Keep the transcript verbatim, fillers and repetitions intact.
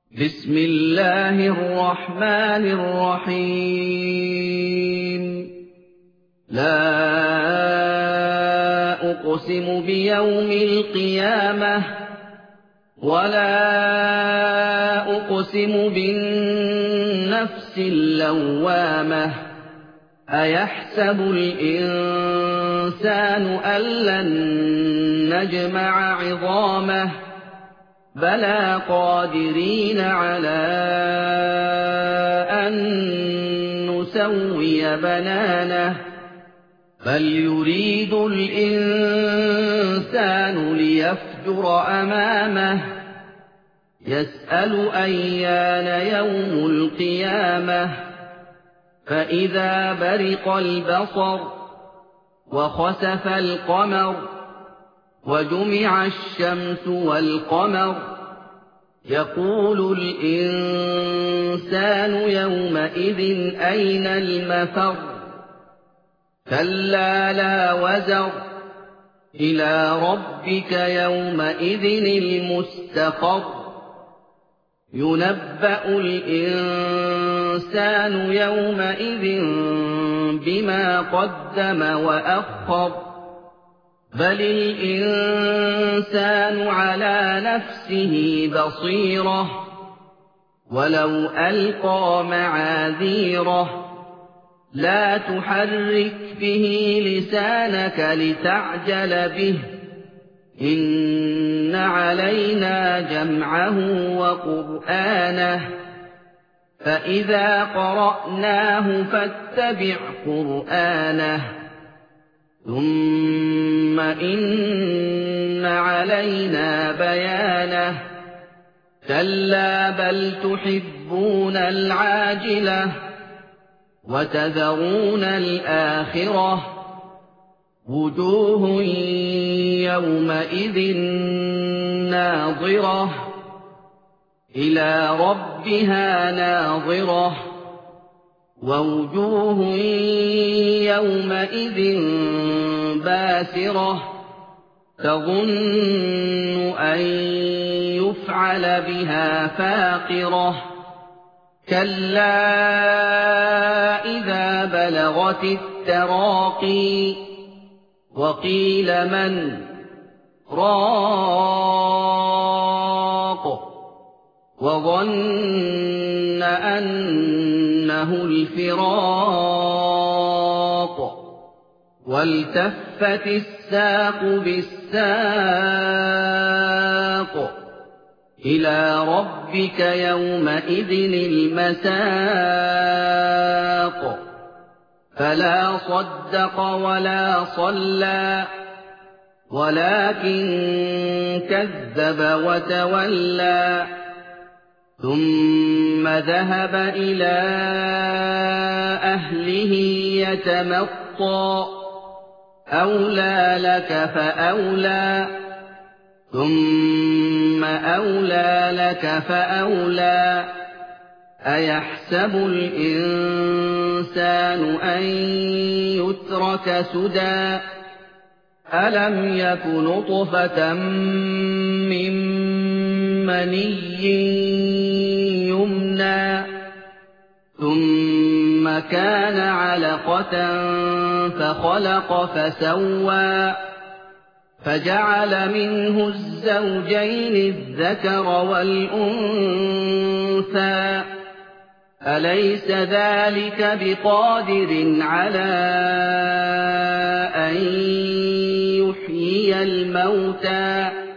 بسم الله الرحمن الرحيم لا أقسم بيوم القيامة ولا أقسم بالنفس اللوامة أيحسب الإنسان أن لن نجمع عظامه بلى قادرين على أن نسوي بنانه بل يريد الإنسان ليفجر أمامه يسأل أيان يوم القيامة فإذا برق البصر وخسف القمر وجمع الشمس والقمر يقول الإنسان يومئذ أين المفر كلا لا وزر إلى ربك يومئذ المستقر ينبأ الإنسان يومئذ بما قدم وأخر بل الإنسان على نفسه بصيرة ولو ألقى معاذيره لا تحرك به لسانك لتعجل به إن علينا جمعه وقرآنه فإذا قرأناه فاتبع قرآنه ثم إن علينا بيانه كلا بل تحبون العاجلة وتذرون الآخرة وجوه يومئذ ناظرة إلى ربها ناظرة ووجوه يومئذ باسرة تظن أن يفعل بها فاقرة كلا إذا بلغت التراقي وقيل من راق وظن أنه الفراق والتفت الساق بالساق إلى ربك يومئذ المساق فلا صدق ولا صلى ولكن كذب وتولى ثم ذهب إلى أهله يتمطى أولى لك فأولى ثم أولى لك فأولى أيحسب الإنسان أن يترك سدى ألم يك نطفة من مني يمنى ثم كان علقة فخلق فسوى فجعل منه الزوجين الذكر والأنثى أليس ذلك بقادر على أن يحيي الموتى